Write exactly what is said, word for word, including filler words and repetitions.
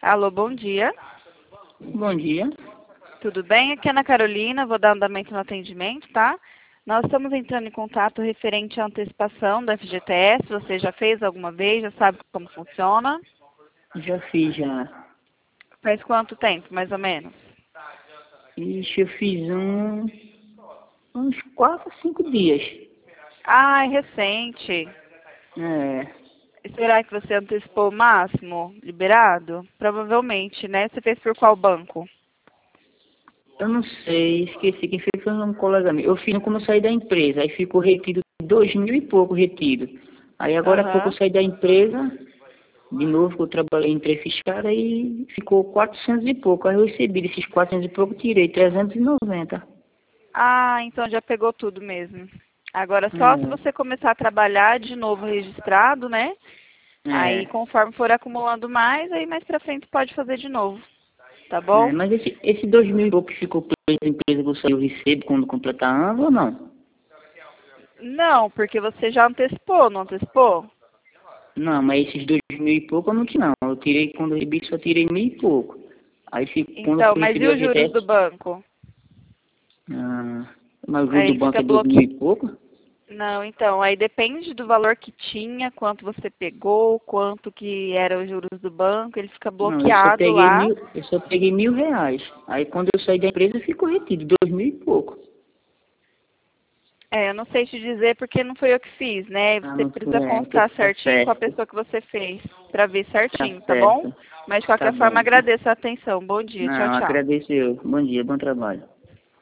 Alô, bom dia. Bom dia. Tudo bem? Aqui é a Ana Carolina, vou dar andamento no atendimento, tá? Nós estamos entrando em contato referente à antecipação da F G T S. Você já fez alguma vez? Já sabe como funciona? Já fiz já. Faz quanto tempo, mais ou menos? Ixi, eu fiz um, uns quatro, cinco dias. Ah, é recente. É, E será que você antecipou o máximo liberado? Provavelmente, né? Você fez por qual banco? eu não sei, esqueci quem fez, foi um colega meu. Eu fiz como eu saí da empresa, aí ficou retido dois mil e pouco retido. Aí agora há pouco eu Aham. saí da empresa, de novo que eu trabalhei em três fiscais, aí ficou quatrocentos e pouco. Aí eu recebi desses quatrocentos e pouco, tirei trezentos e noventa. Ah, então já pegou tudo mesmo. Agora só se É, você começar a trabalhar de novo registrado, né? Aí é, conforme for acumulando mais, aí mais pra frente pode fazer de novo, tá é. bom? Mas esse, esse dois mil e pouco que ficou preso da empresa que eu saí, eu recebo quando completar ano ou não? Não, porque você já antecipou, não antecipou? Não, mas esses dois mil e pouco eu não tinha, não. Eu tirei, quando eu recebi, só tirei mil e pouco. Aí, fico, quando eu Então, fui mas e receber o os juros do F G T S, banco? ah, mas o juro do Aí banco fica é dois mil bloqueado. e pouco? Não, então, aí depende do valor que tinha, quanto você pegou, quanto que eram os juros do banco, ele fica Não, eu só bloqueado peguei lá. mil, eu só peguei mil reais. Aí, quando eu saí da empresa, ficou retido, dois mil e pouco. É, eu não sei te dizer porque não foi eu que fiz, né? Ah, Você não precisa foi, é, que constar tá certinho com a certo, pessoa que você fez, pra ver tá certinho, tá bom? certo, Mas de tá qualquer forma, bom. agradeço a atenção. Bom dia, tchau, Não, tchau. agradeço eu. Bom dia, bom trabalho.